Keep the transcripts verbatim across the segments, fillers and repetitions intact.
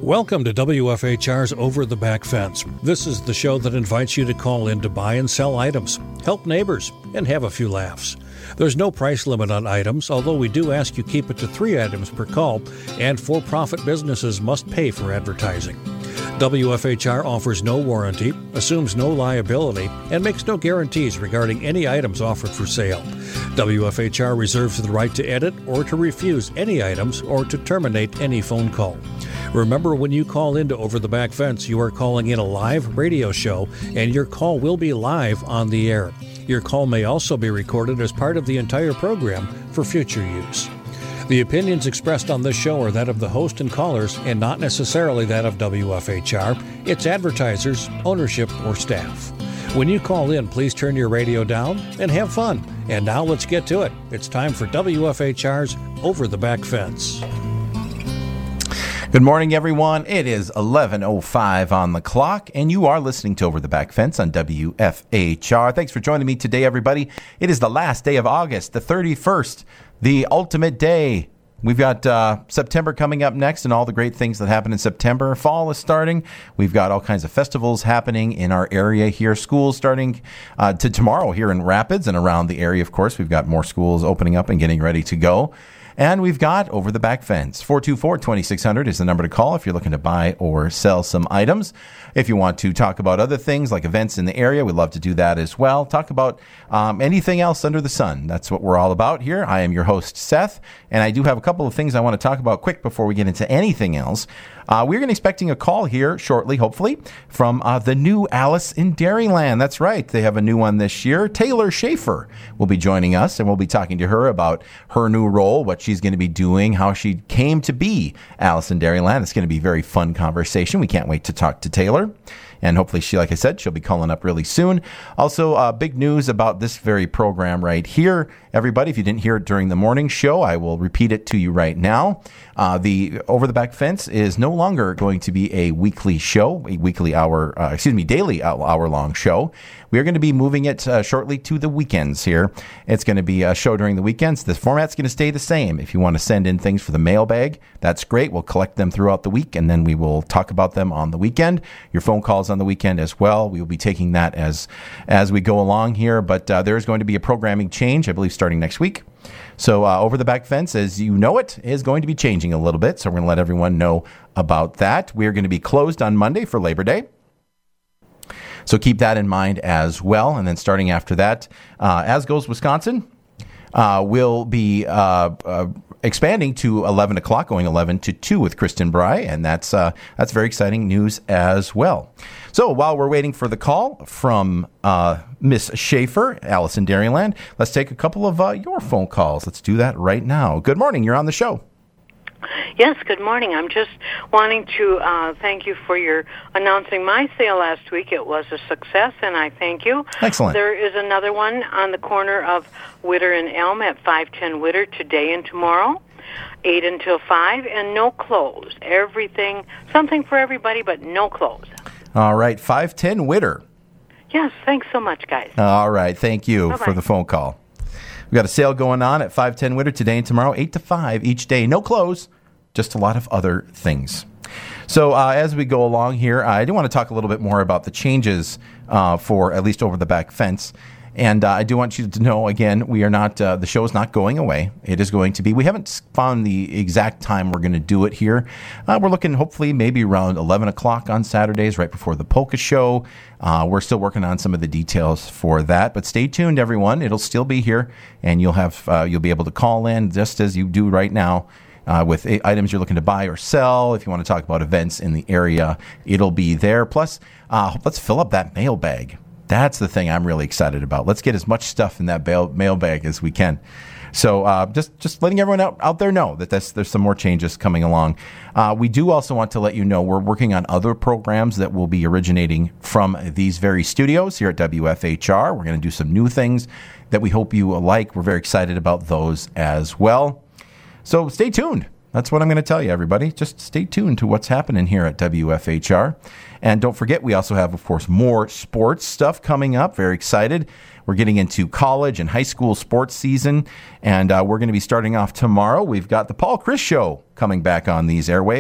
Welcome to W F H R's Over the Back Fence. This is the show that invites you to call in to buy and sell items, help neighbors, and have a few laughs. There's no price limit on items, although we do ask you keep it to three items per call, and for-profit businesses must pay for advertising. W F H R offers no warranty, assumes no liability, and makes no guarantees regarding any items offered for sale. W F H R reserves the right to edit or to refuse any items or to terminate any phone call. Remember, when you call into Over the Back Fence, you are calling in a live radio show, and your call will be live on the air. Your call may also be recorded as part of the entire program for future use. The opinions expressed on this show are that of the host and callers and not necessarily that of W F H R, its advertisers, ownership, or staff. When you call in, please turn your radio down and have fun. And now let's get to it. It's time for W F H R's Over the Back Fence. Good morning, everyone. It is eleven oh five on the clock, and you are listening to Over the Back Fence on W F H R. Thanks for joining me today, everybody. It is the last day of August, the thirty-first, the ultimate day. We've got uh, September coming up next and all the great things that happen in September. Fall is starting. We've got all kinds of festivals happening in our area here. Schools starting uh, to tomorrow here in Rapids and around the area, of course. We've got more schools opening up and getting ready to go. And we've got Over the Back Fence. four two four, two six zero zero is the number to call if you're looking to buy or sell some items. If you want to talk about other things like events in the area, we'd love to do that as well. Talk about um, anything else under the sun. That's what we're all about here. I am your host, Seth, and I do have a couple of things I want to talk about quick before we get into anything else. Uh, we're going to be expecting a call here shortly, hopefully, from uh, the new Alice in Dairyland. That's right. They have a new one this year. Taylor Schaefer will be joining us, and we'll be talking to her about her new role, what she's going to be doing, how she came to be Alice in Dairyland. It's going to be a very fun conversation. We can't wait to talk to Taylor. And hopefully, she, like I said, she'll be calling up really soon. Also, uh, big news about this very program right here. Everybody, if you didn't hear it during the morning show, I will repeat it to you right now. Uh, the Over the Back Fence is no longer going to be a weekly show, a weekly hour, uh, excuse me, daily hour-long show. We are going to be moving it uh, shortly to the weekends here. It's going to be a show during the weekends. The format's going to stay the same. If you want to send in things for the mailbag, that's great. We'll collect them throughout the week, and then we will talk about them on the weekend. Your phone calls on the weekend as well. We will be taking that as as we go along here, but uh, there is going to be a programming change, I believe, starting next week. So uh, Over the Back Fence, as you know it, is going to be changing a little bit, so we're going to let everyone know about that. We are going to be closed on Monday for Labor Day. So keep that in mind as well. And then starting after that, uh, As Goes Wisconsin uh, will be uh, uh, expanding to eleven o'clock, going eleven to two with Kristen Bry. And that's uh, that's very exciting news as well. So while we're waiting for the call from uh, Miss Schaefer, Alice in Dairyland, let's take a couple of uh, your phone calls. Let's do that right now. Good morning. You're on the show. Yes, good morning. I'm just wanting to uh, thank you for your announcing my sale last week. It was a success, and I thank you. Excellent. There is another one on the corner of Witter and Elm at five ten Witter today and tomorrow, eight until five, and no close. Everything, something for everybody, but no close. All right, five ten Witter. Yes, thanks so much, guys. All right, thank you Bye-bye. for the phone call. We've got a sale going on at five ten Witter today and tomorrow, eight to five each day. No close, just a lot of other things. So uh, as we go along here, I do want to talk a little bit more about the changes uh, for at least Over the Back Fence. And uh, I do want you to know, again, we are not, uh, the show is not going away. It is going to be, we haven't found the exact time we're going to do it here. Uh, we're looking hopefully maybe around eleven o'clock on Saturdays, right before the polka show. Uh, we're still working on some of the details for that, but stay tuned, everyone. It'll still be here, and you'll have, uh, you'll be able to call in just as you do right now. Uh, with items you're looking to buy or sell. If you want to talk about events in the area, it'll be there. Plus, uh, let's fill up that mailbag. That's the thing I'm really excited about. Let's get as much stuff in that bail- mailbag as we can. So uh, just just letting everyone out, out there know that that's, there's some more changes coming along. Uh, we do also want to let you know we're working on other programs that will be originating from these very studios here at W F H R. We're going to do some new things that we hope you like. We're very excited about those as well. So stay tuned. That's what I'm going to tell you, everybody. Just stay tuned to what's happening here at W F H R. And don't forget, we also have, of course, more sports stuff coming up. Very excited. We're getting into college and high school sports season, and uh, we're going to be starting off tomorrow. We've got the Paul Chris Show coming back on these airwaves.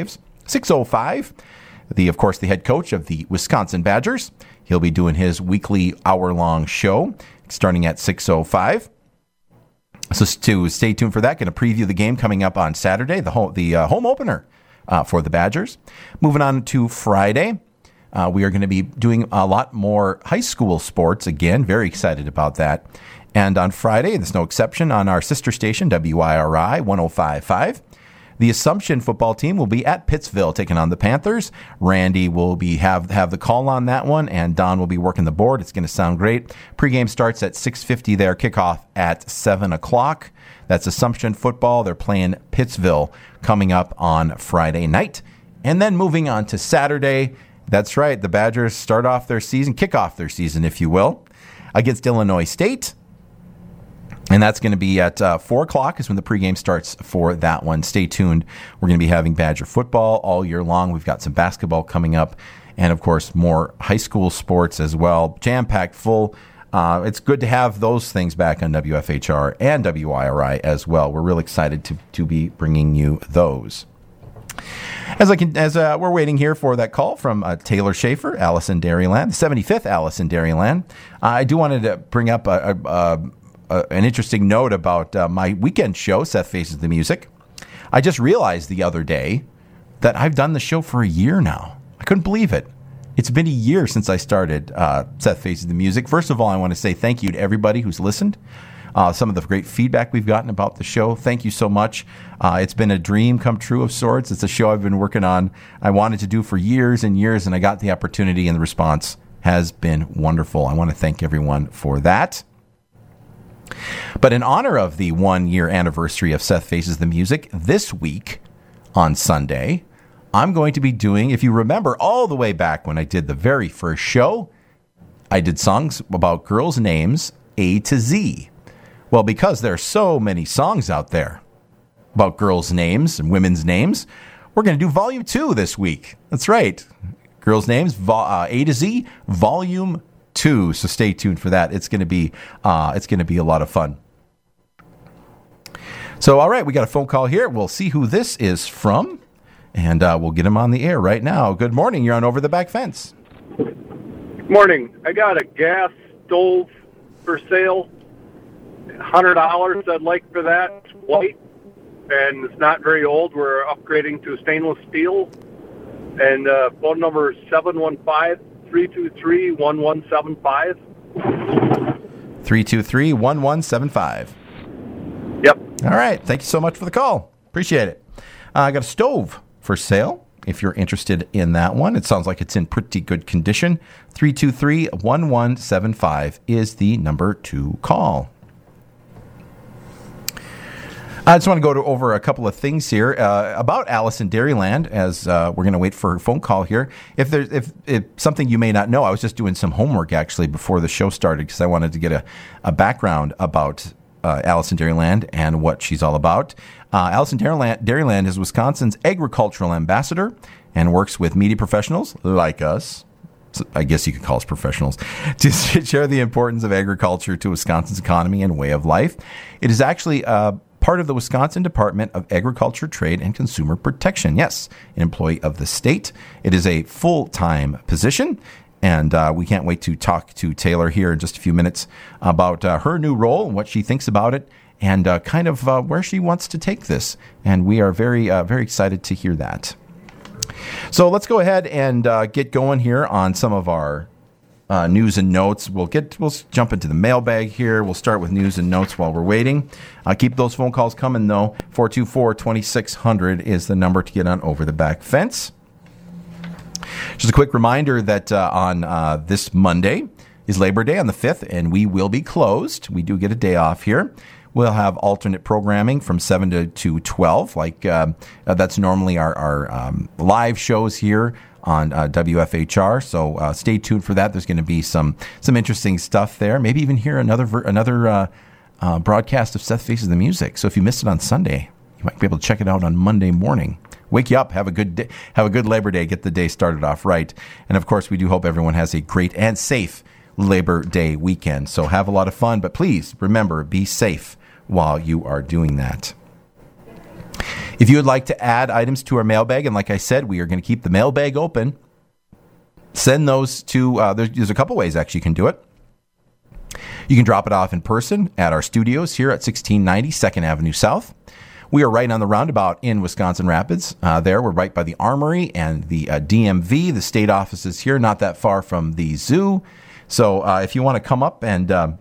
six oh five, the of course, the head coach of the Wisconsin Badgers. He'll be doing his weekly hour-long show starting at six oh five. So to stay tuned for that. Going to preview the game coming up on Saturday, the home, the uh, home opener uh, for the Badgers. Moving on to Friday, uh, we are going to be doing a lot more high school sports again. Very excited about that. And on Friday, there's no exception, on our sister station, W I R I one oh five point five. The Assumption football team will be at Pittsville taking on the Panthers. Randy will be have have the call on that one, and Don will be working the board. It's going to sound great. Pregame starts at six fifty there, kickoff at seven o'clock. That's Assumption football. They're playing Pittsville coming up on Friday night. And then moving on to Saturday, that's right, the Badgers start off their season, kick off their season, if you will, against Illinois State. And that's going to be at uh, four o'clock is when the pregame starts for that one. Stay tuned. We're going to be having Badger football all year long. We've got some basketball coming up. And, of course, more high school sports as well. Jam-packed full. Uh, it's good to have those things back on W F H R and W I R I as well. We're really excited to, to be bringing you those. As I can, as uh, we're waiting here for that call from uh, Taylor Schaefer, Allison Dairyland, the seventy-fifth Allison Dairyland. Uh, I do wanted to bring up a... a, a Uh, an interesting note about uh, my weekend show, Seth Faces the Music. I just realized the other day that I've done the show for a year now. I couldn't believe it. It's been a year since I started uh, Seth Faces the Music. First of all, I want to say thank you to everybody who's listened. Uh, some of the great feedback we've gotten about the show. Thank you so much. Uh, it's been a dream come true of sorts. It's a show I've been working on. I wanted to do for years and years, and I got the opportunity, and the response has been wonderful. I want to thank everyone for that. But in honor of the one-year anniversary of Seth Faces the Music, this week on Sunday, I'm going to be doing, if you remember all the way back when I did the very first show, I did songs about girls' names A to Z. Well, because there are so many songs out there about girls' names and women's names, we're going to do Volume two this week. That's right. Girls' names, vo- uh, A to Z, Volume two. So stay tuned for that. It's going to be uh, it's going to be a lot of fun. So, all right, we got a phone call here. We'll see who this is from, and uh, we'll get him on the air right now. Good morning. You're on Over the Back Fence. Morning. I got a gas stove for sale. one hundred dollars I'd like for that. It's white, and it's not very old. We're upgrading to stainless steel. And uh, phone number is seven one five, three two three, one one seven five. three two three, one one seven five. Yep. All right. Thank you so much for the call. Appreciate it. Uh, I got a stove for sale. If you're interested in that one, it sounds like it's in pretty good condition. three two three, one one seven five is the number to call. I just want to go to over a couple of things here uh, about Allison Dairyland as uh, we're going to wait for her phone call here. If there's if, if something you may not know, I was just doing some homework actually before the show started because I wanted to get a, a background about uh, Allison Dairyland and what she's all about. Uh, Allison Dairyland, Dairyland is Wisconsin's agricultural ambassador and works with media professionals like us. I guess you could call us professionals, to share the importance of agriculture to Wisconsin's economy and way of life. It is actually uh, part of the Wisconsin Department of Agriculture, Trade, and Consumer Protection. Yes, an employee of the state. It is a full-time position, and uh, we can't wait to talk to Taylor here in just a few minutes about uh, her new role and what she thinks about it and uh, kind of uh, where she wants to take this. And we are very, uh, very excited to hear that. So let's go ahead and uh, get going here on some of our uh, news and notes. We'll get we'll jump into the mailbag here. We'll start with news and notes while we're waiting. Uh, keep those phone calls coming, though. four two four, two six zero zero is the number to get on Over the Back Fence. Just a quick reminder that uh, on uh, this Monday is Labor Day on the fifth, and we will be closed. We do get a day off here. We'll have alternate programming from seven to, to twelve. Like uh, uh, that's normally our, our um, live shows here on uh, W F H R. So uh, stay tuned for that. There's going to be some some interesting stuff there. Maybe even hear another ver- another uh, uh, broadcast of Seth Faces the Music. So if you missed it on Sunday, you might be able to check it out on Monday morning. Wake you up, have a good day, have a good Labor Day, get the day started off right. And of course, we do hope everyone has a great and safe Labor Day weekend. So have a lot of fun, but please remember, be safe while you are doing that. If you would like to add items to our mailbag, and like I said, we are going to keep the mailbag open, send those to, uh, there's, there's a couple ways actually you can do it. You can drop it off in person at our studios here at sixteen ninety second Avenue South. We are right on the roundabout in Wisconsin Rapids. Uh, there, we're right by the Armory and the uh, D M V, the state offices here, not that far from the zoo. So uh, if you want to come up and um,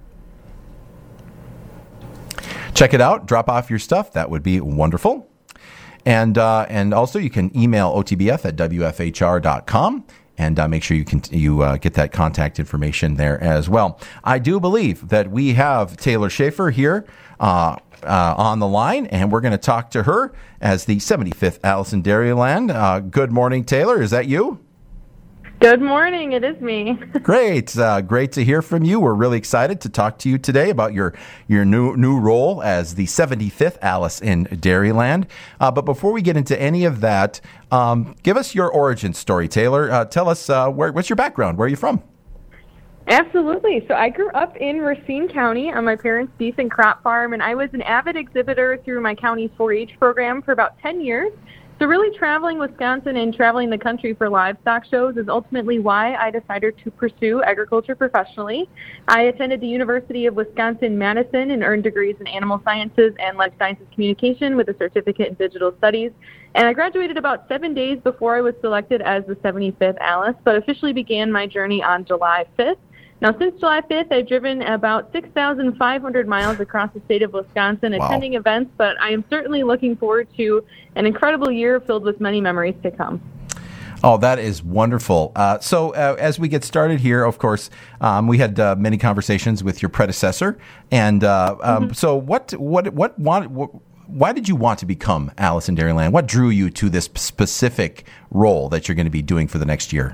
check it out, drop off your stuff, that would be wonderful. And uh, and also you can email O T B F at W F H R dot com. And uh, make sure you can you uh, get that contact information there as well. I do believe that we have Taylor Schaefer here uh, uh, on the line, and we're going to talk to her as the seventy-fifth Alice in Dairyland. Uh, good morning, Taylor. Is that you? Good morning. It is me. Great. Uh, great to hear from you. We're really excited to talk to you today about your, your new new role as the seventy-fifth Alice in Dairyland. Uh, but before we get into any of that, um, give us your origin story, Taylor. Uh, tell us, uh, where, what's your background? Where are you from? Absolutely. So I grew up in Racine County on my parents' beef and crop farm, and I was an avid exhibitor through my county's four H program for about ten years. So really traveling Wisconsin and traveling the country for livestock shows is ultimately why I decided to pursue agriculture professionally. I attended the University of Wisconsin-Madison and earned degrees in animal sciences and life sciences communication with a certificate in digital studies. And I graduated about seven days before I was selected as the seventy-fifth Alice, but officially began my journey on July fifth. Now, since July fifth, I've driven about six thousand five hundred miles across the state of Wisconsin, wow. attending events, but I am certainly looking forward to an incredible year filled with many memories to come. Oh, that is wonderful. Uh, so uh, as we get started here, of course, um, we had uh, many conversations with your predecessor. And uh, um, mm-hmm. so what, what, what, want, what, why did you want to become Alice in Dairyland? What drew you to this specific role that you're going to be doing for the next year?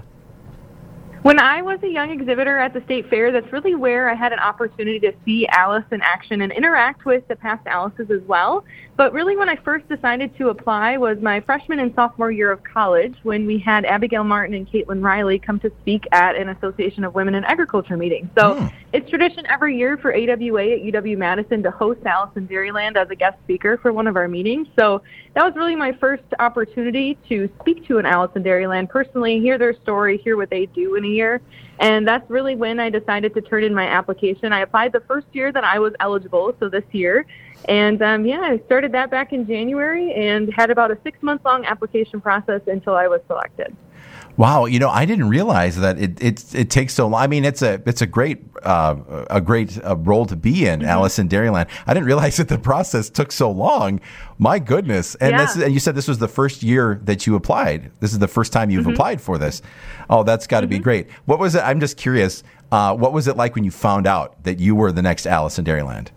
When I was a young exhibitor at the state fair, that's really where I had an opportunity to see Alice in action and interact with the past Alices as well. But really when I first decided to apply was my freshman and sophomore year of college when we had Abigail Martin and Caitlin Riley come to speak at an Association of Women in Agriculture meeting. So mm. it's tradition every year for A W A at U W-Madison to host Alice in Dairyland as a guest speaker for one of our meetings. So that was really my first opportunity to speak to an Alice in Dairyland personally, hear their story, hear what they do in a year. And that's really when I decided to turn in my application. I applied the first year that I was eligible, so this year. And um, yeah, I started that back in January and had about a six-month-long application process until I was selected. Wow, you know, I didn't realize that it it, it takes so long. I mean, it's a it's a great uh, a great uh, role to be in, mm-hmm. Alice in Dairyland. I didn't realize that the process took so long. My goodness! And yeah. this is, and you said this was the first year that you applied. This is the first time you've mm-hmm. applied for this. Oh, that's got to mm-hmm. be great. What was it? I'm just curious. Uh, what was it like when you found out that you were the next Alice in Dairyland?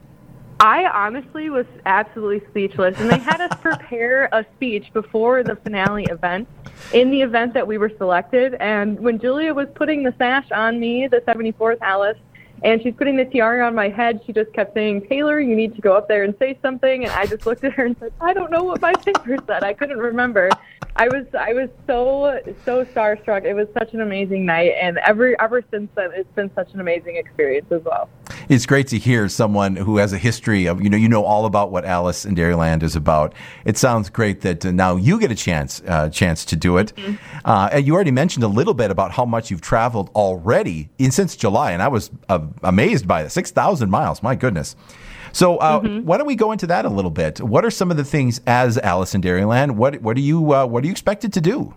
I honestly was absolutely speechless, and they had us prepare a speech before the finale event, in the event that we were selected. And when Julia was putting the sash on me, the seventy-fourth Alice, and she's putting the tiara on my head, she just kept saying, "Taylor, you need to go up there and say something." And I just looked at her and said, "I don't know what my paper said." I couldn't remember. I was I was so so starstruck. It was such an amazing night, and ever ever since then, it's been such an amazing experience as well. It's great to hear someone who has a history of, you know, you know all about what Alice in Dairyland is about. It sounds great that uh, now you get a chance uh, chance to do it. Mm-hmm. Uh, and you already mentioned a little bit about how much you've traveled already in, since July, and I was uh, amazed by it. six thousand miles, my goodness. So uh, mm-hmm. why don't we go into that a little bit? What are some of the things as Alice in Dairyland? What what do you uh, what are you expected to do?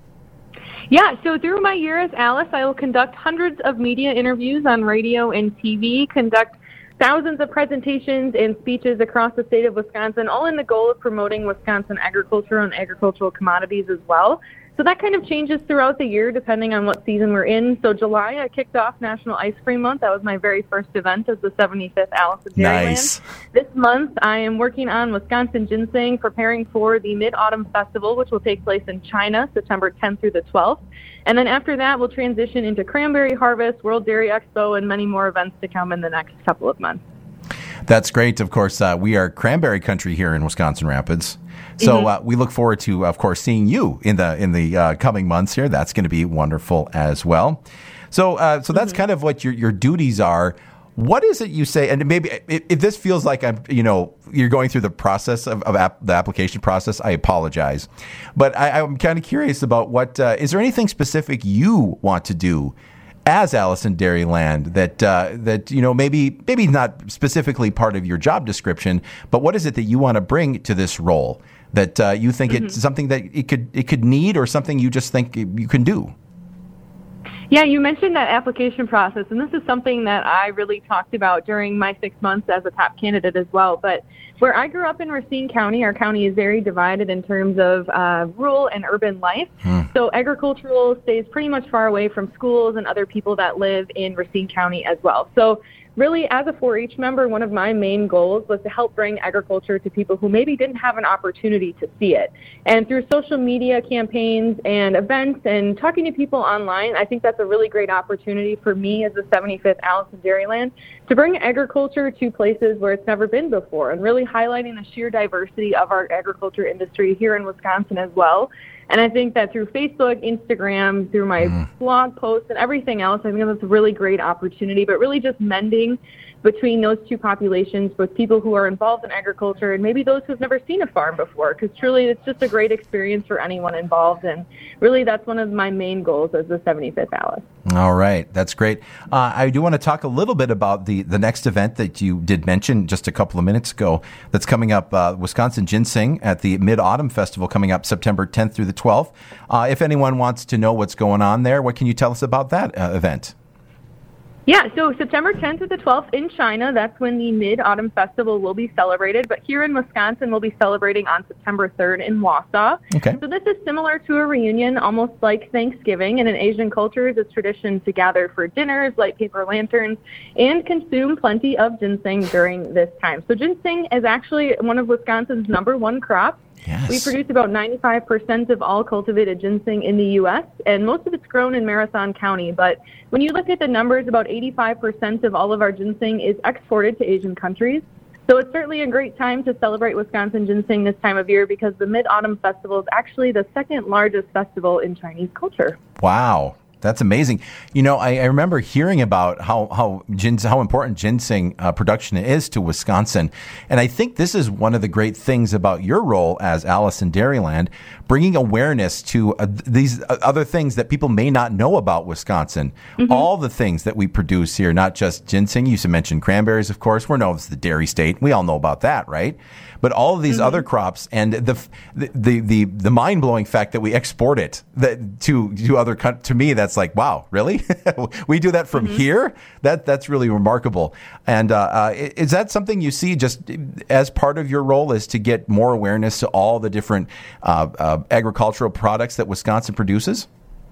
Yeah, so through my year as Alice, I will conduct hundreds of media interviews on radio and T V, conduct thousands of presentations and speeches across the state of Wisconsin, all in the goal of promoting Wisconsin agriculture and agricultural commodities as well. So that kind of changes throughout the year depending on what season we're in. So July, I kicked off National Ice Cream Month. That was my very first event as the seventy-fifth Alice in Dairyland. Nice. This month, I am working on Wisconsin Ginseng, preparing for the Mid-Autumn Festival, which will take place in China, September tenth through the twelfth. And then after that, we'll transition into Cranberry Harvest, World Dairy Expo, and many more events to come in the next couple of months. That's great. Of course, uh, we are cranberry country here in Wisconsin Rapids. So mm-hmm. uh, we look forward to, of course, seeing you in the in the uh, coming months here. That's going to be wonderful as well. So uh, so that's mm-hmm. kind of what your, your duties are. What is it you say? And maybe if, if this feels like I'm, you know, you're going through the process of, of ap- the application process, I apologize. But I, I'm kind of curious about what, uh, is there anything specific you want to do as Allison Dairyland that, uh, that, you know, maybe, maybe not specifically part of your job description, but what is it that you want to bring to this role that uh, you think mm-hmm. it's something that it could, it could need or something you just think you can do? Yeah, you mentioned that application process, and this is something that I really talked about during my six months as a top candidate as well. But where I grew up in Racine County, our county is very divided in terms of uh, rural and urban life. Hmm. So agricultural stays pretty much far away from schools and other people that live in Racine County as well. So really, as a four H member, one of my main goals was to help bring agriculture to people who maybe didn't have an opportunity to see it. And through social media campaigns and events and talking to people online, I think that's a really great opportunity for me as the seventy-fifth Allison Dairyland to bring agriculture to places where it's never been before and really highlighting the sheer diversity of our agriculture industry here in Wisconsin as well. And I think that through Facebook, Instagram, through my mm. blog posts and everything else, I think that's a really great opportunity, but really just mending between those two populations, both people who are involved in agriculture and maybe those who've never seen a farm before, because truly it's just a great experience for anyone involved. And really that's one of my main goals as the seventy-fifth Alice. All right. That's great. Uh, I do want to talk a little bit about the, the next event that you did mention just a couple of minutes ago that's coming up, uh, Wisconsin Ginseng at the Mid-Autumn Festival coming up September tenth through the twelfth. Uh, if anyone wants to know what's going on there, what can you tell us about that uh, event? Yeah, so September tenth to the twelfth in China, that's when the Mid-Autumn Festival will be celebrated. But here in Wisconsin, we'll be celebrating on September third in Wausau. Okay. So this is similar to a reunion, almost like Thanksgiving. And in Asian cultures, it's tradition to gather for dinners, light paper lanterns, and consume plenty of ginseng during this time. So ginseng is actually one of Wisconsin's number one crops. Yes. We produce about ninety-five percent of all cultivated ginseng in the U S, and most of it's grown in Marathon County. But when you look at the numbers, about eighty-five percent of all of our ginseng is exported to Asian countries. So it's certainly a great time to celebrate Wisconsin ginseng this time of year because the Mid-Autumn Festival is actually the second largest festival in Chinese culture. Wow. That's amazing. You know, I, I remember hearing about how how gins, how important ginseng uh, production is to Wisconsin, and I think this is one of the great things about your role as Allison Dairyland, bringing awareness to uh, these other things that people may not know about Wisconsin. Mm-hmm. All the things that we produce here, not just ginseng. You mentioned cranberries, of course. We're known as the dairy state. We all know about that, right? But all of these mm-hmm. other crops and the the the, the mind blowing fact that we export it that to to other countries. To me, that's like, wow, really? We do that from mm-hmm. here? That that's really remarkable. And uh, uh, is that something you see just as part of your role, is to get more awareness to all the different uh, uh, agricultural products that Wisconsin produces?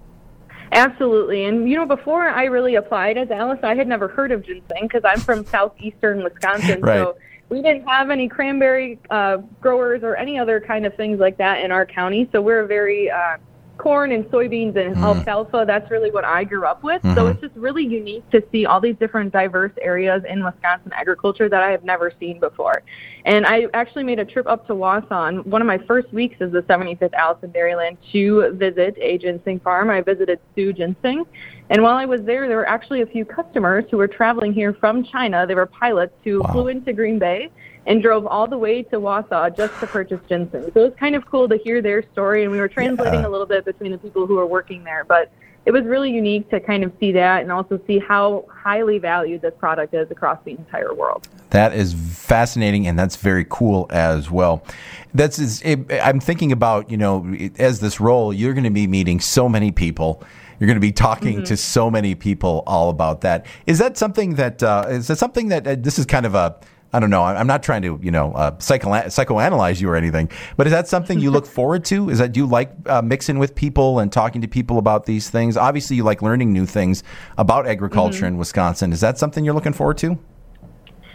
Absolutely. And, you know, before I really applied as Alice, I had never heard of ginseng because I'm from southeastern Wisconsin. Right. So we didn't have any cranberry uh, growers or any other kind of things like that in our county. So we're very uh, corn and soybeans and mm. alfalfa. That's really what I grew up with. Mm-hmm. So it's just really unique to see all these different diverse areas in Wisconsin agriculture that I have never seen before. And I actually made a trip up to Wausau one of my first weeks as the seventy-fifth Allison Dairyland to visit a ginseng farm. I visited Sioux Ginseng. And while I was there, there were actually a few customers who were traveling here from China. They were pilots who wow. flew into Green Bay and drove all the way to Wausau just to purchase ginseng. So it was kind of cool to hear their story, and we were translating yeah. a little bit between the people who were working there. But it was really unique to kind of see that and also see how highly valued this product is across the entire world. That is fascinating, and that's very cool as well. That's it, I'm thinking about, you know, as this role, you're going to be meeting so many people. You're going to be talking mm-hmm. to so many people all about that. Is that something that uh, is that something that uh, this is kind of a I don't know. I'm not trying to, you know, uh, psycho- psychoanalyze you or anything, but is that something you look forward to? Is that, do you like uh, mixing with people and talking to people about these things? Obviously, you like learning new things about agriculture mm-hmm. in Wisconsin. Is that something you're looking forward to?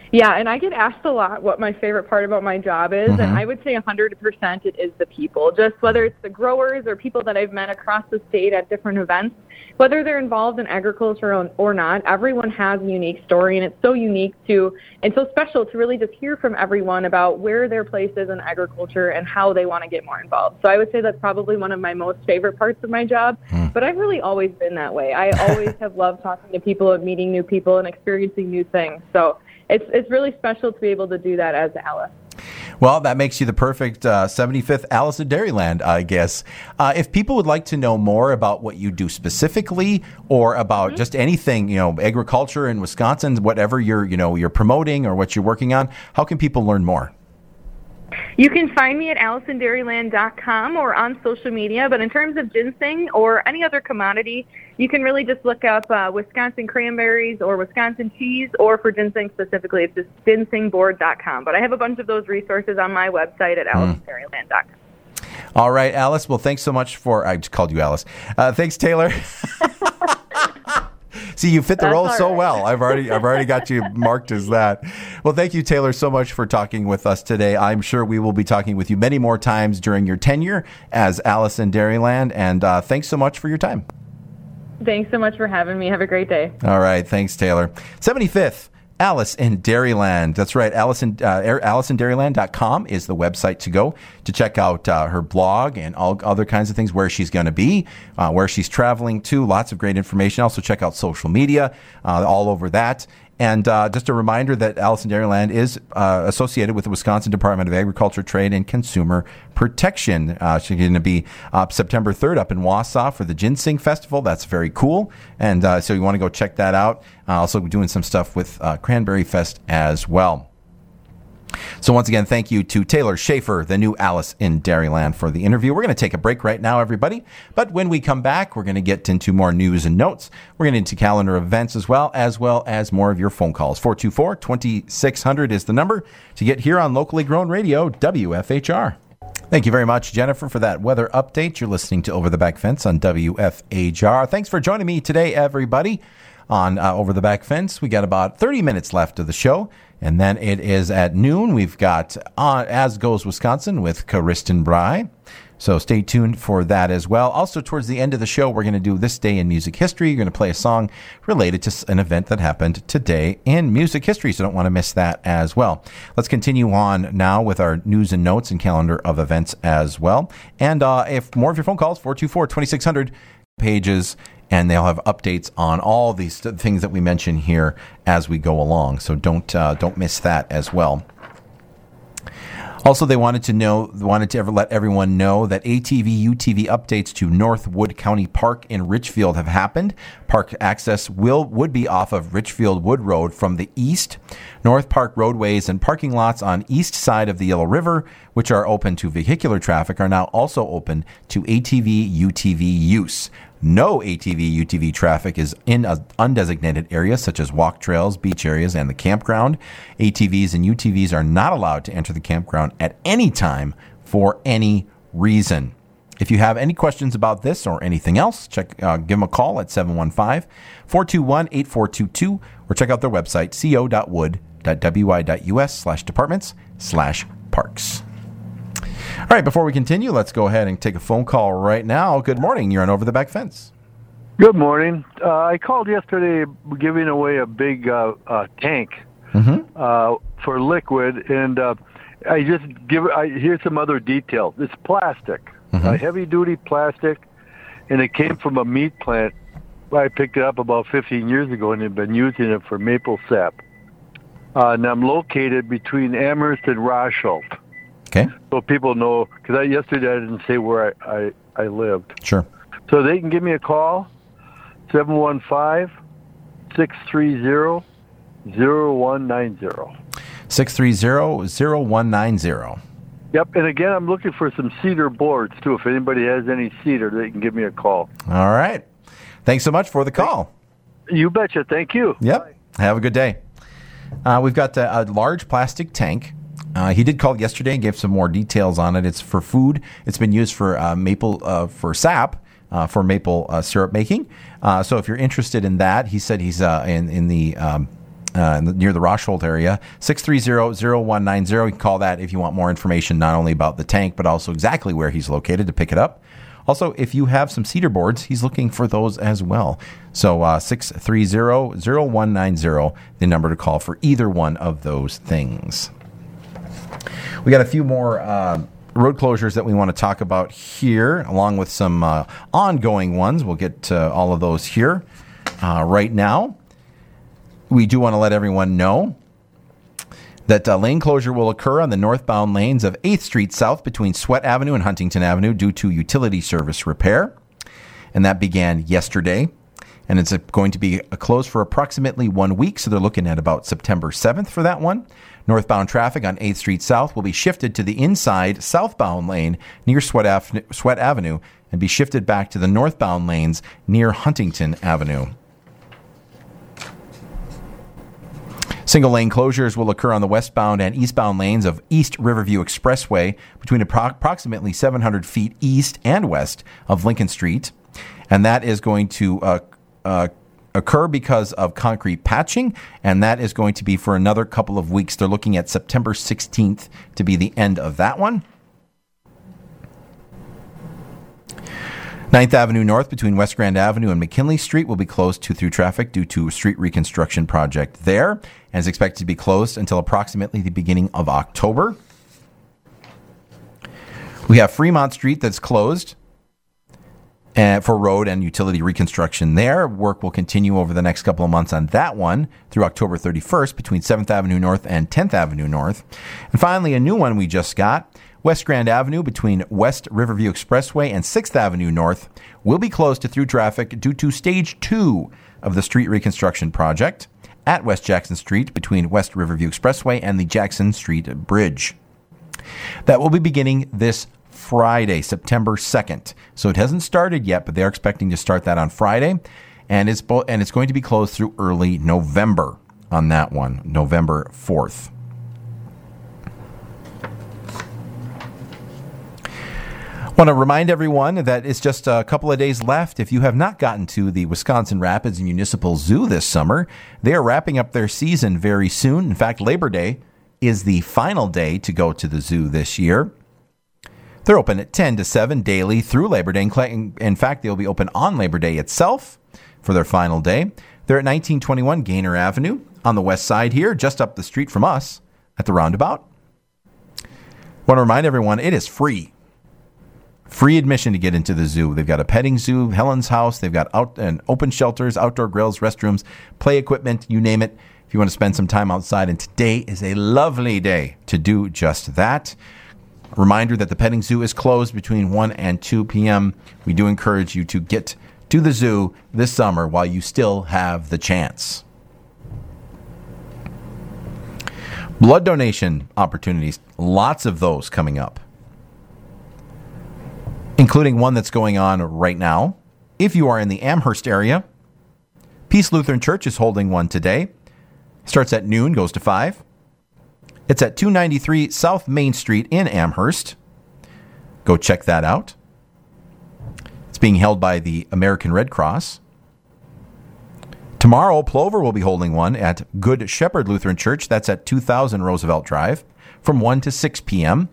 Yeah, and I get asked a lot what my favorite part about my job is, mm-hmm. and I would say one hundred percent it is the people. Just whether it's the growers or people that I've met across the state at different events, whether they're involved in agriculture or, or not, everyone has a unique story, and it's so unique to and so special to really just hear from everyone about where their place is in agriculture and how they want to get more involved. So I would say that's probably one of my most favorite parts of my job, mm. but I've really always been that way. I always have loved talking to people and meeting new people and experiencing new things. So It's it's really special to be able to do that as Alice. Well, that makes you the perfect uh, seventy-fifth Alice in Dairyland, I guess. Uh, if people would like to know more about what you do specifically, or about mm-hmm. just anything, you know, agriculture in Wisconsin, whatever you're, you know, you're promoting or what you're working on, how can people learn more? You can find me at alice in dairyland dot com or on social media. But in terms of ginseng or any other commodity, you can really just look up uh, Wisconsin cranberries or Wisconsin cheese, or for ginseng specifically, it's just ginseng board dot com. But I have a bunch of those resources on my website at alice in dairyland dot com. All right, Alice. Well, thanks so much for, I just called you Alice. Uh, thanks, Taylor. See, you fit the That's role so right. well. I've already I've already got you marked as that. Well, thank you, Taylor, so much for talking with us today. I'm sure we will be talking with you many more times during your tenure as Alice in Dairyland. And uh, thanks so much for your time. Thanks so much for having me. Have a great day. All right. Thanks, Taylor. seventy-fifth. Alice in Dairyland. That's right. Alice in, uh, alice in dairyland dot com is the website to go to check out uh, her blog and all other kinds of things, where she's going to be, uh, where she's traveling to. Lots of great information. Also check out social media, uh, all over that. And uh, just a reminder that Alice in Dairyland is uh, associated with the Wisconsin Department of Agriculture, Trade, and Consumer Protection. Uh, she's going to be up September third up in Wausau for the Ginseng Festival. That's very cool. And uh, so you want to go check that out. Uh, also doing some stuff with uh, Cranberry Fest as well. So once again, thank you to Taylor Schaefer, the new Alice in Dairyland, for the interview. We're going to take a break right now, everybody. But when we come back, we're going to get into more news and notes. We're going to get into calendar events as well, as well as more of your phone calls. four two four, two six zero zero is the number to get here on Locally Grown Radio, W F H R. Thank you very much, Jennifer, for that weather update. You're listening to Over the Back Fence on W F H R. Thanks for joining me today, everybody, on uh, Over the Back Fence. We got about thirty minutes left of the show. And then it is at noon. We've got uh, As Goes Wisconsin with Kristen Bry. So stay tuned for that as well. Also, towards the end of the show, we're going to do This Day in Music History. You're going to play a song related to an event that happened today in music history. So don't want to miss that as well. Let's continue on now with our news and notes and calendar of events as well. And uh, if more of your phone calls, four two four, two six zero zero pages, and they'll have updates on all these things that we mention here as we go along. So don't uh, don't miss that as well. Also, they wanted to know, wanted to ever let everyone know that A T V U T V updates to Northwood County Park in Richfield have happened. Park access will would be off of Richfield Wood Road from the east. North Park roadways and parking lots on east side of the Yellow River, which are open to vehicular traffic, are now also open to A T V U T V use. No A T V U T V traffic is in an undesignated areas such as walk trails, beach areas, and the campground. A T Vs and U T Vs are not allowed to enter the campground at any time for any reason. If you have any questions about this or anything else, check uh, give them a call at seven one five, four two one, eight four two two or check out their website, co dot wood dot w i dot u s slash departments slash parks. All right, before we continue, let's go ahead and take a phone call right now. Good morning. You're on Over the Back Fence. Good morning. Uh, I called yesterday giving away a big uh, uh, tank mm-hmm. uh, for liquid, and uh, I just give. I here's some other details. It's plastic, mm-hmm. uh, heavy-duty plastic, and it came from a meat plant. I picked it up about fifteen years ago, and have been using it for maple sap. Uh, and I'm located between Amherst and Rosholt. Okay. So people know, because I, yesterday I didn't say where I, I, I lived. Sure. So they can give me a call, seven one five, six three zero, zero one nine zero. six three zero, zero one nine zero. Yep, and again, I'm looking for some cedar boards, too. If anybody has any cedar, they can give me a call. All right. Thanks so much for the call. You betcha. Thank you. Yep. Bye. Have a good day. Uh, we've got a, a large plastic tank. Uh, he did call yesterday and gave some more details on it. It's for food. It's been used for uh, maple, uh, for sap, uh, for maple uh, syrup making. Uh, so if you're interested in that, he said he's uh, in, in the um, uh, near the Rosholt area. six three zero, zero one nine zero. You can call that if you want more information, not only about the tank, but also exactly where he's located to pick it up. Also, if you have some cedar boards, he's looking for those as well. So uh, six three zero, zero one nine zero, the number to call for either one of those things. We got a few more uh, road closures that we want to talk about here, along with some uh, ongoing ones. We'll get to all of those here. Uh, right now, we do want to let everyone know that uh, lane closure will occur on the northbound lanes of eighth Street South between Sweat Avenue and Huntington Avenue due to utility service repair. And that began yesterday. And it's going to be closed for approximately one week, so they're looking at about September seventh for that one. Northbound traffic on eighth Street South will be shifted to the inside southbound lane near Sweat, Ave- Sweat Avenue and be shifted back to the northbound lanes near Huntington Avenue. Single lane closures will occur on the westbound and eastbound lanes of East Riverview Expressway between appro- approximately seven hundred feet east and west of Lincoln Street. And that is going to uh, uh, occur because of concrete patching, and that is going to be for another couple of weeks. They're looking at September sixteenth to be the end of that one. ninth Avenue North between West Grand Avenue and McKinley Street will be closed to through traffic due to a street reconstruction project there, and is expected to be closed until approximately the beginning of October. We have Fremont Street that's closed uh, for road and utility reconstruction there. Work will continue over the next couple of months on that one through October thirty-first between seventh Avenue North and tenth Avenue North. And finally, a new one we just got. West Grand Avenue between West Riverview Expressway and sixth Avenue North will be closed to through traffic due to stage two of the street reconstruction project at West Jackson Street between West Riverview Expressway and the Jackson Street Bridge. That will be beginning this Friday, September second. So it hasn't started yet, but they're expecting to start that on Friday, and it's bo- and it's going to be closed through early November on that one, November fourth. Want to remind everyone that it's just a couple of days left. If you have not gotten to the Wisconsin Rapids Municipal Zoo this summer, they are wrapping up their season very soon. In fact, Labor Day is the final day to go to the zoo this year. They're open at ten to seven daily through Labor Day. In fact, they'll be open on Labor Day itself for their final day. They're at nineteen twenty-one Gaynor Avenue on the west side here, just up the street from us at the roundabout. Want to remind everyone, it is free. Free admission to get into the zoo. They've got a petting zoo, Helen's House. They've got out and open shelters, outdoor grills, restrooms, play equipment, you name it. If you want to spend some time outside, and today is a lovely day to do just that. Reminder that the petting zoo is closed between one and two p.m. We do encourage you to get to the zoo this summer while you still have the chance. Blood donation opportunities, lots of those coming up, including one that's going on right now. If you are in the Amherst area, Peace Lutheran Church is holding one today. Starts at noon, goes to five. It's at two ninety-three South Main Street in Amherst. Go check that out. It's being held by the American Red Cross. Tomorrow, Plover will be holding one at Good Shepherd Lutheran Church. That's at two thousand Roosevelt Drive from one to six p.m.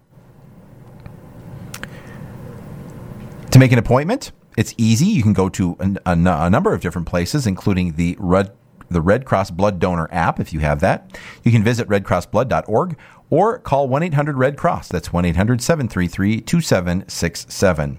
To make an appointment, it's easy. You can go to a, a, a number of different places, including the Red, the Red Cross Blood Donor app, if you have that. You can visit red cross blood dot org or call one eight hundred red cross. That's one eight hundred seven three three two seven six seven.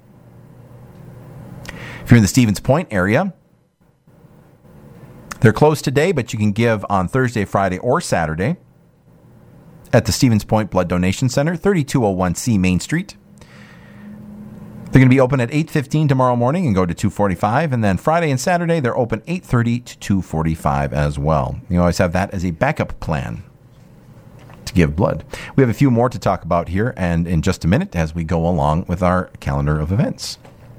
If you're in the Stevens Point area, they're closed today, but you can give on Thursday, Friday, or Saturday at the Stevens Point Blood Donation Center, thirty-two oh one C Main Street. They're going to be open at eight fifteen tomorrow morning and go to two forty-five. And then Friday and Saturday, they're open eight thirty to two forty-five as well. You always have that as a backup plan to give blood. We have a few more to talk about here and in just a minute as we go along with our calendar of events.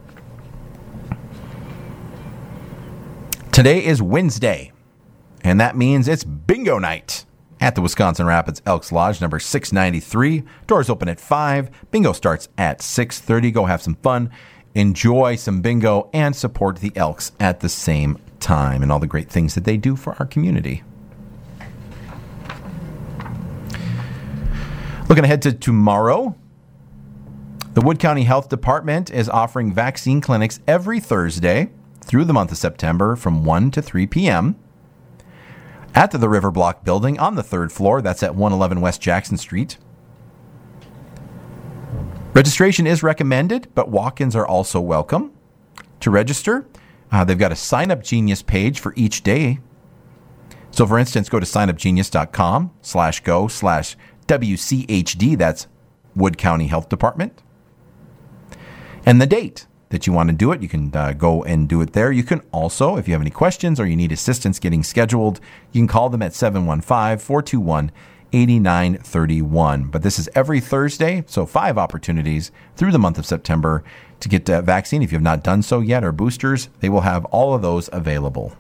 Today is Wednesday, and that means it's bingo night at the Wisconsin Rapids Elks Lodge, number six ninety-three. Doors open at five. Bingo starts at six thirty. Go have some fun, enjoy some bingo, and support the Elks at the same time and all the great things that they do for our community. Looking ahead to tomorrow, the Wood County Health Department is offering vaccine clinics every Thursday through the month of September from one to three p.m. at the River Block building on the third floor. That's at one eleven West Jackson Street. Registration is recommended, but walk-ins are also welcome. To register, uh, they've got a Sign Up Genius page for each day. So, for instance, go to signupgenius.com slash go slash WCHD. That's Wood County Health Department. And the date that you want to do it, you can uh, go and do it there. You can also, if you have any questions or you need assistance getting scheduled, you can call them at seven one five, four two one, eight nine three one. But this is every Thursday, so five opportunities through the month of September to get a vaccine. If you have not done so yet, or boosters, they will have all of those available.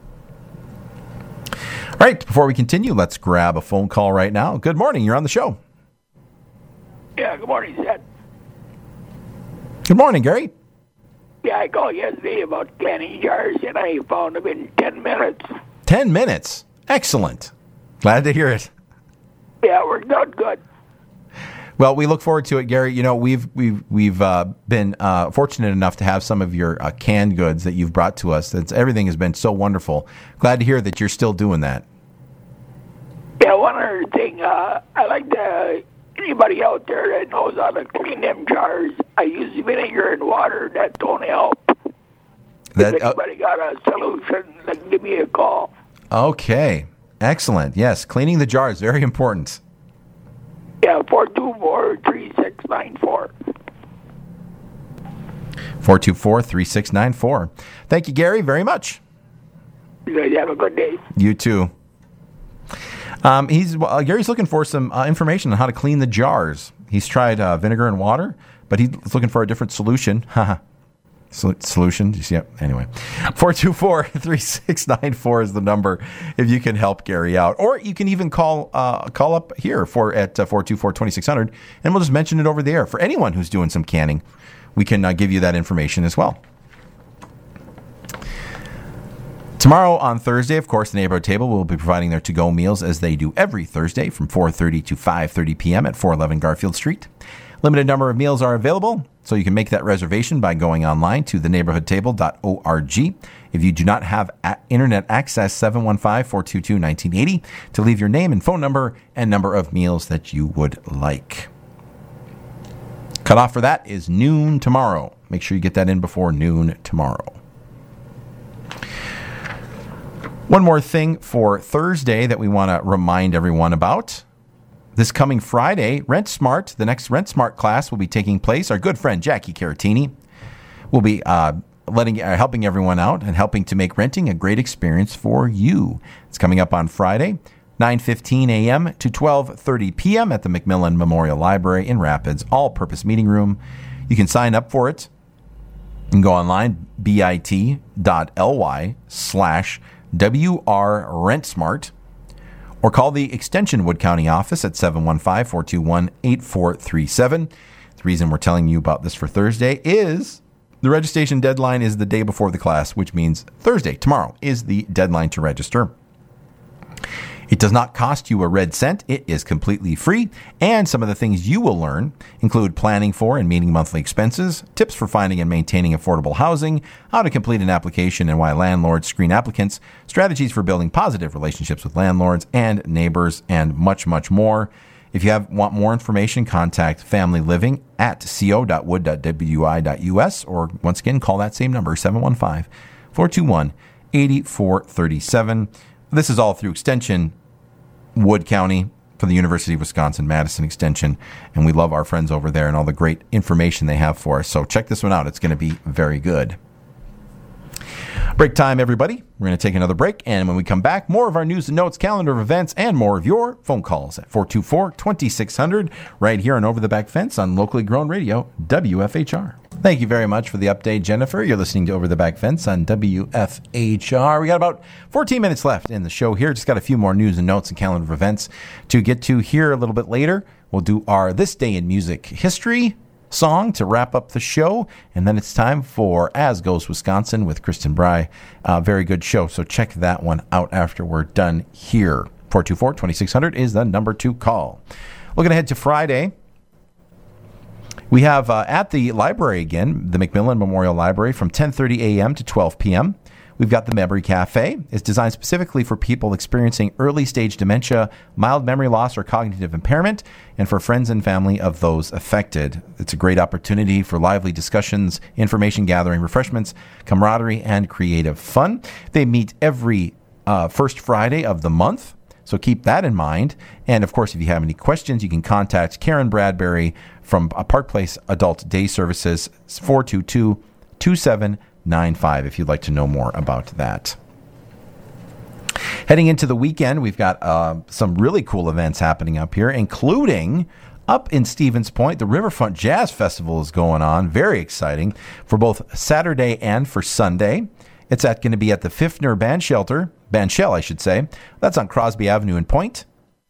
All right, before we continue, let's grab a phone call right now. Good morning, you're on the show. Yeah, good morning, Seth. Good morning, Gary. Yeah, I called yesterday about canning jars, and I found them in ten minutes. Ten minutes? Excellent. Glad to hear it. Yeah, it worked out good. Well, we look forward to it, Gary. You know, we've we've we've uh, been uh, fortunate enough to have some of your uh, canned goods that you've brought to us. That's, everything has been so wonderful. Glad to hear that you're still doing that. Yeah, one other thing, uh, I like to, anybody out there that knows how to clean them jars, I use vinegar and water. That don't help. That, if anybody uh, got a solution, then give me a call. Okay, excellent. Yes, cleaning the jars, very important. Yeah, four two four, three six nine four. four two four, three six nine four. Thank you, Gary, very much. You guys have a good day. You too. Um, he's uh, Gary's looking for some uh, information on how to clean the jars. He's tried uh, vinegar and water, but he's looking for a different solution. Sol- solution? Do you see it? Anyway, four two four, three six nine four is the number if you can help Gary out. Or you can even call uh, call up here for at uh, four two four, two six zero zero, and we'll just mention it over the air. For anyone who's doing some canning, we can uh, give you that information as well. Tomorrow on Thursday, of course, the Neighborhood Table will be providing their to-go meals as they do every Thursday from four thirty to five thirty p.m. at four eleven Garfield Street. Limited number of meals are available, so you can make that reservation by going online to the neighborhood table dot org. If you do not have a- internet access, seven one five, four two two, one nine eight zero to leave your name and phone number and number of meals that you would like. Cutoff for that is noon tomorrow. Make sure you get that in before noon tomorrow. One more thing for Thursday that we want to remind everyone about. This coming Friday, RentSmart, the next RentSmart class will be taking place. Our good friend Jackie Caratini will be uh, letting, uh, helping everyone out and helping to make renting a great experience for you. It's coming up on Friday, nine fifteen a.m. to twelve thirty p.m. at the McMillan Memorial Library in Rapids, all-purpose meeting room. You can sign up for it and go online, bit.ly slash W R RentSmart, or call the Extension Wood County office at seven one five, four two one, eight four three seven. The reason we're telling you about this for Thursday is the registration deadline is the day before the class, which means Thursday, tomorrow, is the deadline to register. It does not cost you a red cent. It is completely free. And some of the things you will learn include planning for and meeting monthly expenses, tips for finding and maintaining affordable housing, how to complete an application and why landlords screen applicants, strategies for building positive relationships with landlords and neighbors, and much, much more. If you have want more information, contact Family Living at co dot wood dot w i dot u s, or once again, call that same number, seven one five, four two one, eight four three seven. This is all through Extension Wood County for the University of Wisconsin-Madison Extension, and we love our friends over there and all the great information they have for us. So check this one out. It's going to be very good. Break time, everybody. We're going to take another break, and when we come back, more of our news and notes, calendar of events, and more of your phone calls at four two four, two six zero zero right here on Over the Back Fence on locally grown radio, W F H R. Thank you very much for the update, Jennifer. You're listening to Over the Back Fence on W F H R. We got about fourteen minutes left in the show here. Just got a few more news and notes and calendar of events to get to here a little bit later. We'll do our This Day in Music History, song to wrap up the show, and then it's time for As Goes Wisconsin with Kristen Bry. Uh, very good show, so check that one out after we're done here. four two four, two six zero zero is the number to call. Looking ahead to Friday, we have uh, at the library again, the McMillan Memorial Library, from ten thirty a.m. to twelve p.m. We've got the Memory Cafe. It's designed specifically for people experiencing early-stage dementia, mild memory loss, or cognitive impairment, and for friends and family of those affected. It's a great opportunity for lively discussions, information gathering, refreshments, camaraderie, and creative fun. They meet every uh, first Friday of the month, so keep that in mind. And, of course, if you have any questions, you can contact Karen Bradbury from Park Place Adult Day Services, four two two, two seven nine five, if you'd like to know more about that. Heading into the weekend, we've got uh, some really cool events happening up here, including up in Stevens Point, the Riverfront Jazz Festival is going on. Very exciting for both Saturday and for Sunday. It's at going to be at the Fifner Band Shelter, Band Shell, I should say. That's on Crosby Avenue in Point.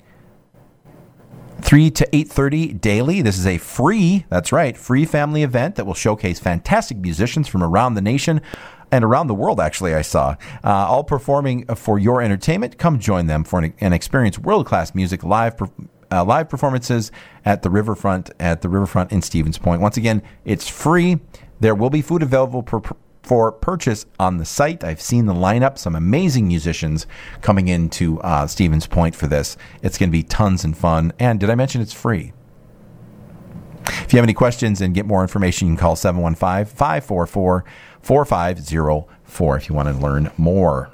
three to eight thirty daily. This is a free, that's right, free family event that will showcase fantastic musicians from around the nation and around the world, actually, I saw, uh, all performing for your entertainment. Come join them for an, an experience world-class music, live uh, live performances at the Riverfront, at the Riverfront in Stevens Point. Once again, it's free. There will be food available per, per for purchase on the site. I've seen the lineup, some amazing musicians coming into uh, Stevens Point for this. It's going to be tons and fun. And did I mention it's free? If you have any questions and get more information, you can call seven one five, five four four, four five zero four if you want to learn more.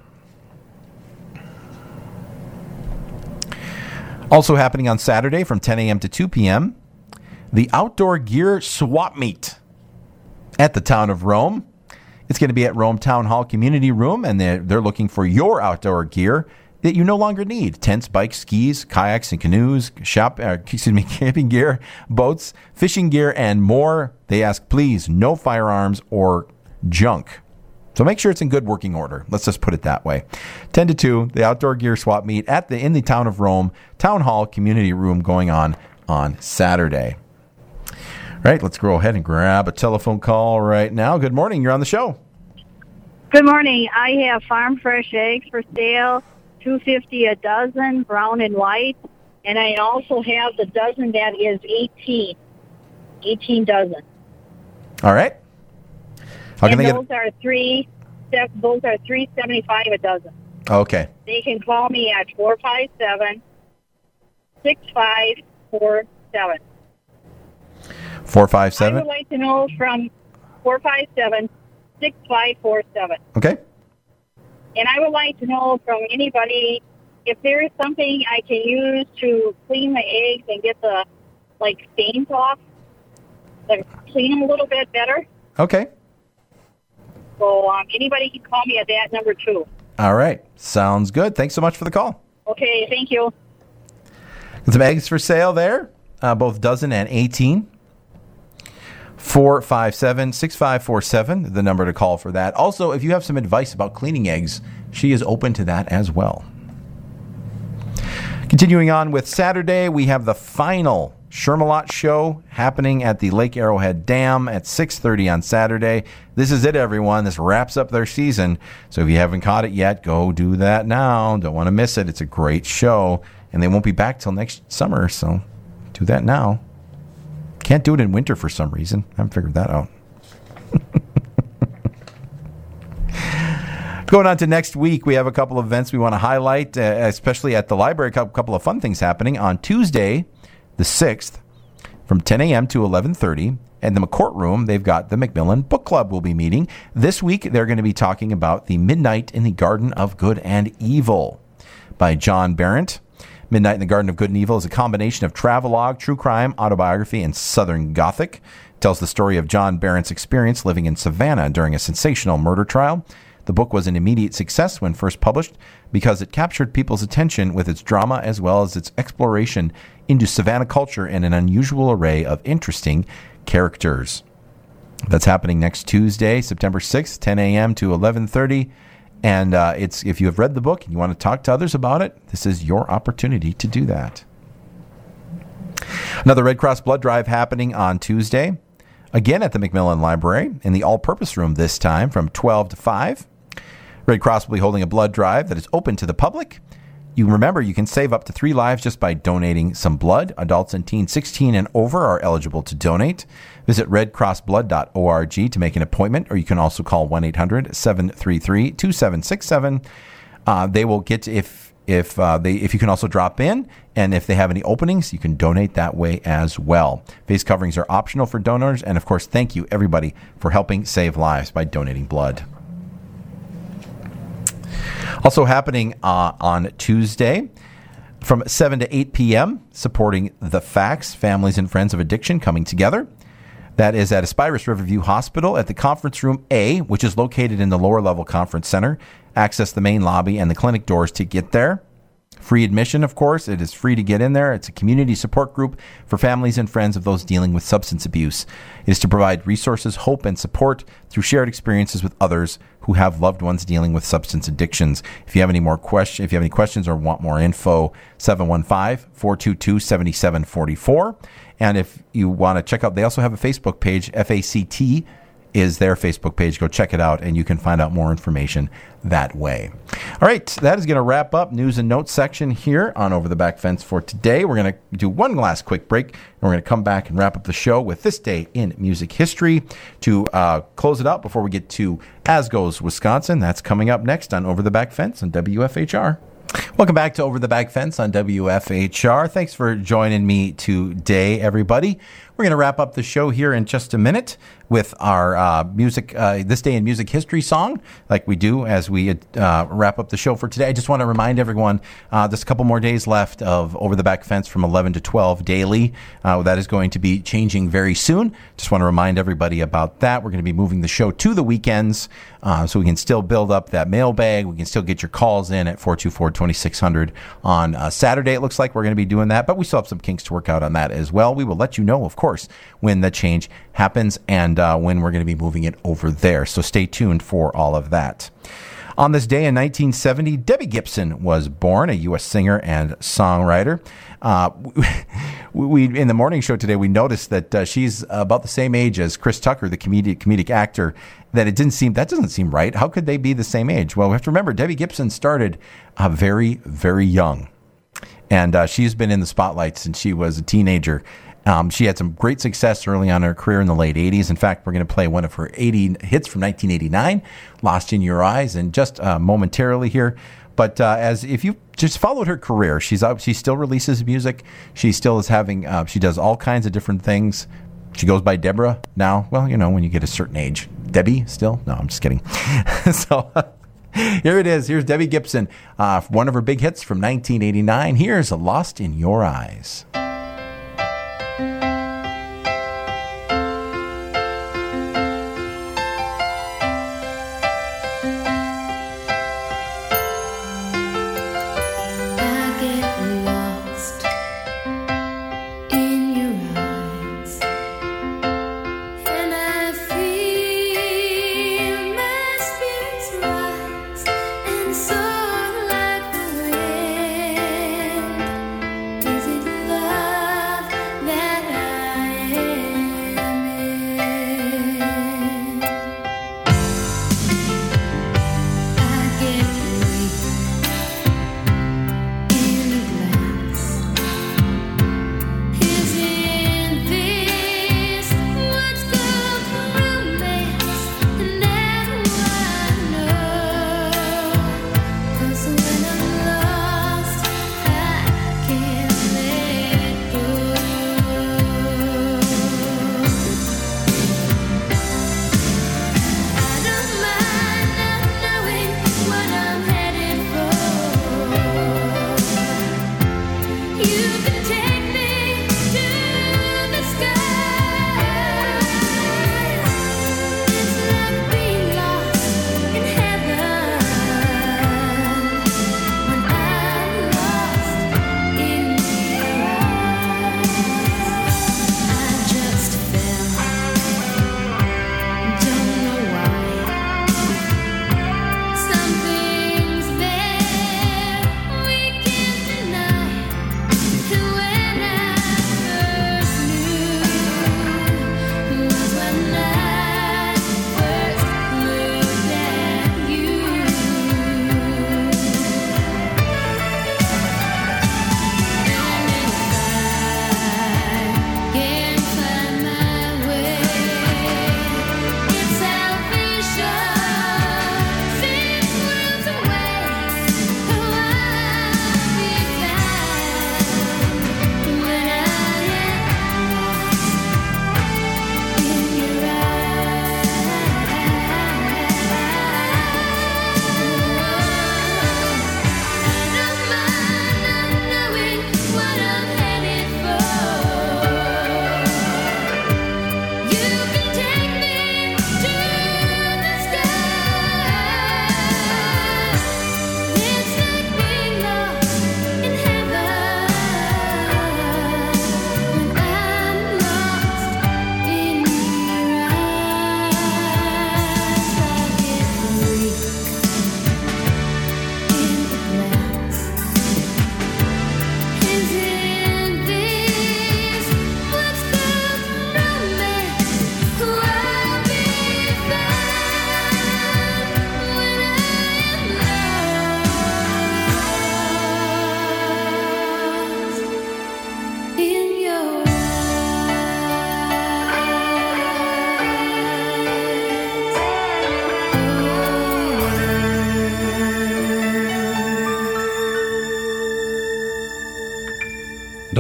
Also happening on Saturday from ten a.m. to two p.m., the Outdoor Gear Swap Meet at the Town of Rome. It's going to be at Rome Town Hall Community Room, and they're, they're looking for your outdoor gear that you no longer need. Tents, bikes, skis, kayaks, and canoes, shop, uh, excuse me, camping gear, boats, fishing gear, and more. They ask, please, no firearms or junk. So make sure it's in good working order. Let's just put it that way. ten to two, the Outdoor Gear Swap Meet at the in the Town of Rome Town Hall Community Room going on on Saturday. Right, let's go ahead and grab a telephone call right now. Good morning. You're on the show. Good morning. I have farm fresh eggs for sale, two fifty a dozen, brown and white, and I also have the dozen that is eighteen, eighteen dozen. All right. How can and they those get... are three. Those are three seventy five a dozen. Okay. They can call me at four five seven, six five four seven. Four five seven. I would like to know from four five seven, six five four seven. Okay. And I would like to know from anybody if there is something I can use to clean the eggs and get the like stains off, like clean them a little bit better. Okay. So um, anybody can call me at that number too. All right. Sounds good. Thanks so much for the call. Okay. Thank you. Some eggs for sale there, uh, both dozen and eighteen. four five seven, six five four seven, the number to call for that. Also, if you have some advice about cleaning eggs, she is open to that as well. Continuing on with Saturday, we have the final Shermalot show happening at the Lake Arrowhead Dam at six thirty on Saturday. This is it, everyone. This wraps up their season. So if you haven't caught it yet, go do that now. Don't want to miss it. It's a great show, and they won't be back till next summer, so do that now. Can't do it in winter for some reason. I haven't figured that out. Going on to next week, we have a couple of events we want to highlight, uh, especially at the library. A couple of fun things happening on Tuesday, the sixth, from ten a.m. to eleven thirty. In the McCourt Room, they've got the McMillan Book Club will be meeting. This week, they're going to be talking about The Midnight in the Garden of Good and Evil by John Berendt. Midnight in the Garden of Good and Evil is a combination of travelogue, true crime, autobiography, and Southern Gothic. It tells the story of John Berendt's experience living in Savannah during a sensational murder trial. The book was an immediate success when first published because it captured people's attention with its drama as well as its exploration into Savannah culture and an unusual array of interesting characters. That's happening next Tuesday, September sixth, ten a.m. to eleven thirty. And uh, it's if you have read the book and you want to talk to others about it, this is your opportunity to do that. Another Red Cross blood drive happening on Tuesday. again at the McMillan Library in the all-purpose room this time from twelve to five. Red Cross will be holding a blood drive that is open to the public. You remember you can save up to three lives just by donating some blood. Adults and teens sixteen and over are eligible to donate. Visit red cross blood dot org to make an appointment, or you can also call one eight hundred seven three three two seven six seven. Uh, they will get if if uh, they if you can also drop in, and if they have any openings, you can donate that way as well. Face coverings are optional for donors, and of course, thank you everybody for helping save lives by donating blood. Also happening uh, on Tuesday from seven to eight p.m., supporting the Facts, Families and Friends of Addiction coming together. That is at Aspirus Riverview Hospital at the Conference Room A, which is located in the lower level conference center. Access the main lobby and the clinic doors to get there. Free admission, of course. It is free to get in there. It's a community support group for families and friends of those dealing with substance abuse. It is to provide resources, hope, and support through shared experiences with others who have loved ones dealing with substance addictions. If you have any more questions, if you have any questions or want more info, seven one five, four two two, seven seven four four. And if you want to check out, they also have a Facebook page, F A C T is their Facebook page. Go check it out, and you can find out more information that way. All right, that is going to wrap up news and notes section here on Over the Back Fence for today. We're going to do one last quick break, and we're going to come back and wrap up the show with This Day in Music History to uh, close it out before we get to As Goes Wisconsin. That's coming up next on Over the Back Fence on W F H R. Welcome back to Over the Back Fence on W F H R. Thanks for joining me today, everybody. We're going to wrap up the show here in just a minute with our uh, music, uh, This Day in Music History song, like we do as we uh, wrap up the show for today. I just want to remind everyone, uh, there's a couple more days left of Over the Back Fence from eleven to twelve daily. Uh, that is going to be changing very soon. Just want to remind everybody about that. We're going to be moving the show to the weekends uh, so we can still build up that mailbag. We can still get your calls in at four two four, two six zero zero on uh, Saturday. It looks like we're going to be doing that, but we still have some kinks to work out on that as well. We will let you know, of course, when the change happens and uh, when we're going to be moving it over there. So stay tuned for all of that. On this day in nineteen seventy, Debbie Gibson was born, a U S singer and songwriter. Uh, we in the morning show today, we noticed that uh, she's about the same age as Chris Tucker, the comedic comedic actor. That it didn't seem that doesn't seem right. How could they be the same age? Well, we have to remember Debbie Gibson started uh, very, very young, and uh, she's been in the spotlight since she was a teenager. Um, she had some great success early on in her career in the late eighties. In fact, we're going to play one of her eighty hits from nineteen eighty-nine, Lost in Your Eyes, and just uh, momentarily here. But uh, as if you just followed her career, she's up, she still releases music. She still is having, uh, she does all kinds of different things. She goes by Deborah now. Well, you know, when you get a certain age. Debbie still? No, I'm just kidding. so here it is. Here's Debbie Gibson, uh, one of her big hits from nineteen eighty-nine. Here's Lost in Your Eyes. Is it love?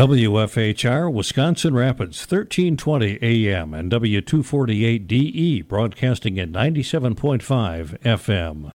W F H R, Wisconsin Rapids, thirteen twenty A M and W two forty-eight D E, broadcasting at ninety-seven point five F M.